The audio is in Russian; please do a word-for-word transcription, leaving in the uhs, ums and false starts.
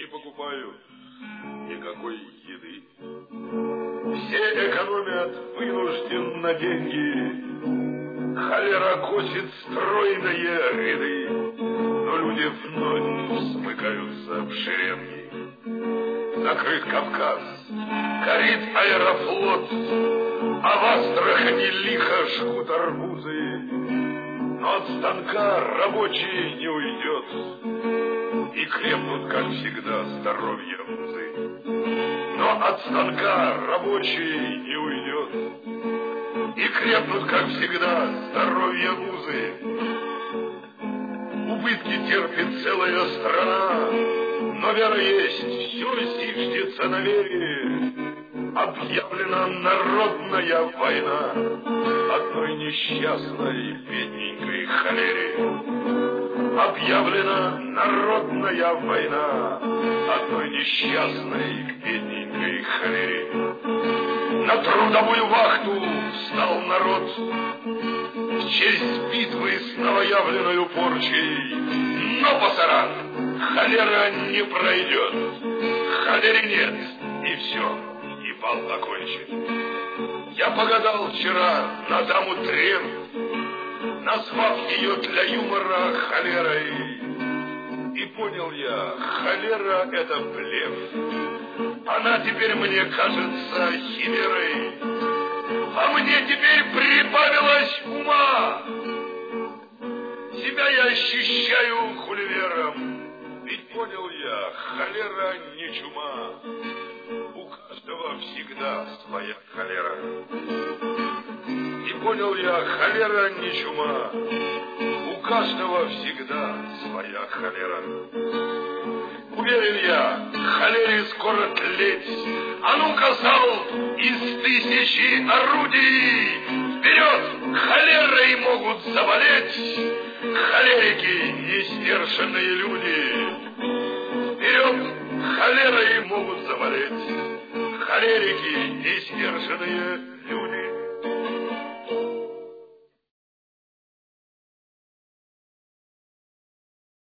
не покупаю никакой еды. Все экономят вынужден на деньги. Холера косит стройные ряды, но люди вновь смыкаются в шеренги. Закрыт Кавказ, горит аэрофлот, а в Астрахани лихо жгут арбузы. Но от станка рабочий не уйдет, и крепнут, как всегда, здоровье музы. Но от станка рабочий не уйдет, и крепнут, как всегда, здоровье музы. Убытки терпит целая страна, но вера есть, все зиждется на вере. Объявлена народная война одной несчастной бедненькой холере. Объявлена народная война одной несчастной бедненькой холере. На трудовую вахту встал народ в честь битвы с новоявленной порчей. Но, пасаран, холера не пройдет, холере нет, и все, и бал окончен. Я погадал вчера на даму Трент, назвав ее для юмора холерой. И понял я, холера — это блеф. Она теперь мне кажется химерой, а мне теперь прибавилось ума. Себя я ощущаю хуливером, ведь понял я, холера не чума. У каждого всегда своя холера. И понял я, холера не чума. У каждого всегда своя холера. Уверен я, холере скоро тлеть. А ну-ка, залп из тысячи орудий! Вперед! Холерой могут заболеть холерики, нестершенные люди. Вперед! Холерой могут заболеть холерики, нестершенные люди.